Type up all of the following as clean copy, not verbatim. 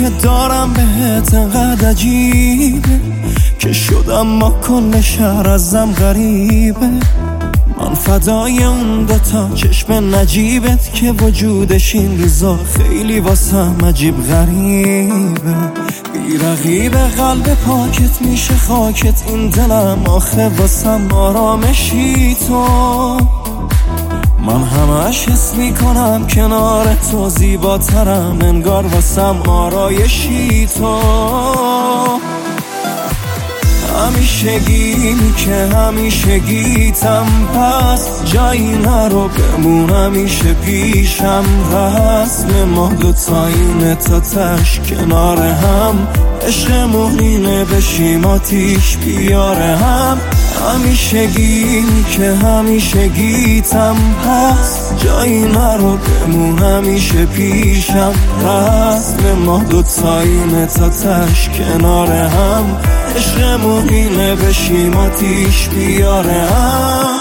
که دارم بهت انقدر عجیبه که شدم با کل شهر ازم غریبه. من فدای اون دوتا چشم نجیبت که وجودش این روزا خیلی واسم عجیب غریبه. بی رقیب قلب پاکت میشه خاکت این دلم آخه واسم آرامشی تو. من همش حس میکنم کنار تو زیباترم انگار واسم آرایشی تو. همیشگی که همیشگیتم پس جایی نرو بمون همیشه پیشم. رسم ما دوتاییم تا تش کنار هم عشقمون اینه بشیم آتیش بیاره هم. همیشگی که همیشگیتم پس جایی نرو بمون همیشه پیشم. رسم ما دوتاییم تا تش کنار هم عشقمون اینه بشیم آتیش بیاره هم.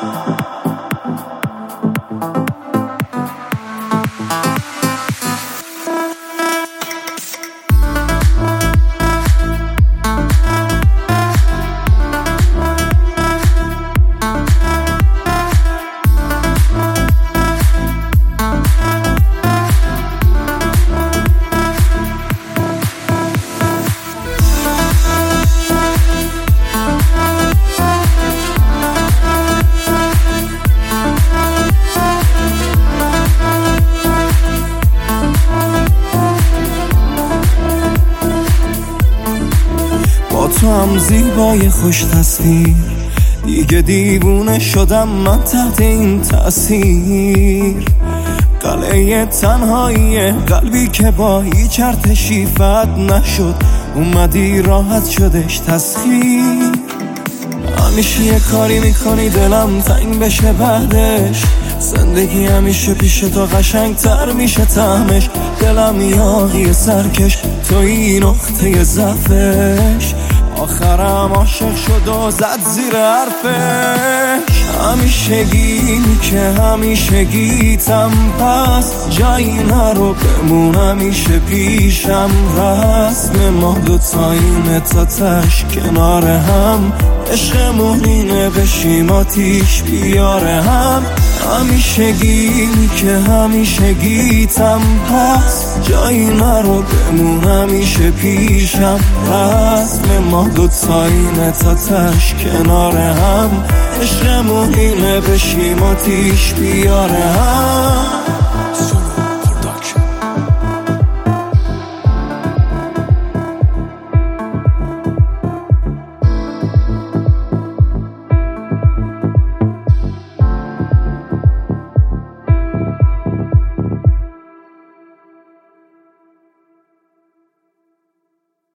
تو هم زیبای خوش تصویر دیگه دیوونه شدم من تحت این تأثیر. قلعه تنهایی قلبی که با هیچ ارتشی فتح نشد اومدی راحت شدش تسخیر. همیشه یه کاری میکنی دلم تنگ بشه بعدش زندگی همیشه پیش تو قشنگتر میشه طعمش. دلم یاغی سرکش توی نقطه ضعفش آخرم عاشق شد و زد زیر حرفش. همیشگی که همیشگیتم پس جایی نرو بمون همیشه پیشم. رسم ما دوتاییم تا تش کنار هم عشقمون اینه بشیم آتیش بیاره هم. همیشگی که همیشگیتم پس جایی نرو بمون همیشه پیشم. رسم ما دوتاییم تا تش کنار هم عشقمون اینه بشیم آتیش بیاره هم.